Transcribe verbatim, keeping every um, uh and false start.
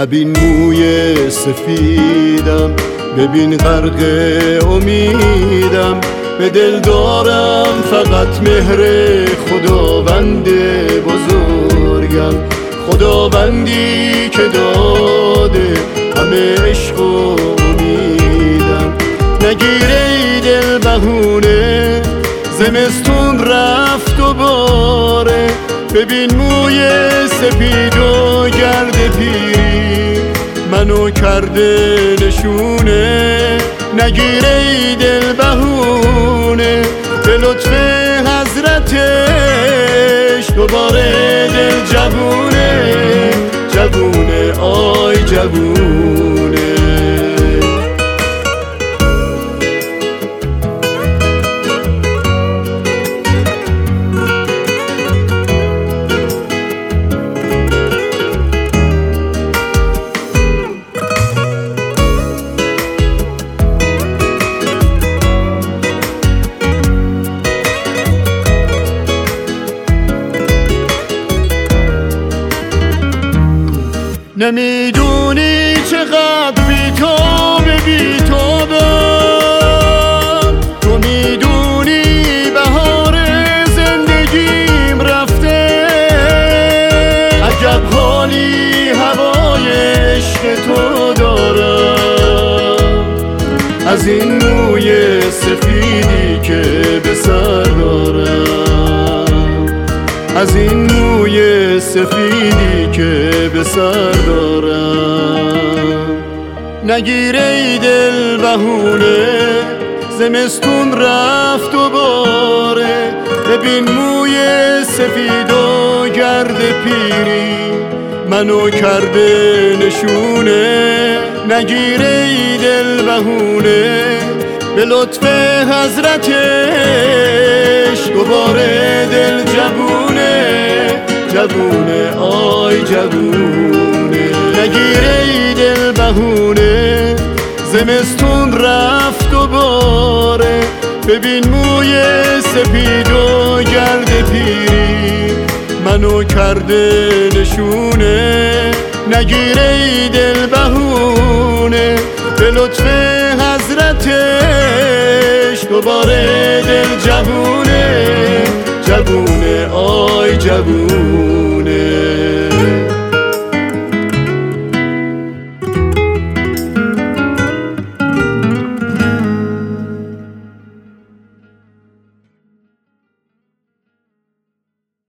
نبین موی سفیدم، ببین غرق امیدم. به دل دارم فقط مهر خداوند بزرگم، خداوندی که داده همه عشق و امیدم. نگیره ای دل بهونه، زمستون رفت و باره. ببین موی سپید و گرد پیری منو کرده نشونه. نگیره ای دل بهونه، به لطف حضرتش دوباره دل جوونه. جوونه آی جوونه. نمیدونی چقدر بی‌تاب بی‌تابم، تو میدونی بهار زندگیم رفته. عجب حالی هوای عشق تو دارم، از این موی سفیدی که به سر دارم، از این موی سفیدی که به سر دارم. نگیره ای دل بهونه، زمستون رفت و باره. ببین موی سفید و گرد پیری منو کرده نشونه. نگیره ای دل بهونه، به لطف حضرتش دوباره دل جوونه. جوونه آی جوونه. نگیره ای دل بهونه، زمستون رفت و باره. ببین موی سپید و گرد پیری منو کرده نشونه. نگیره ای دل بهونه، به لطف حضرتش دوباره دل جوونه. جوونه آی جوونه.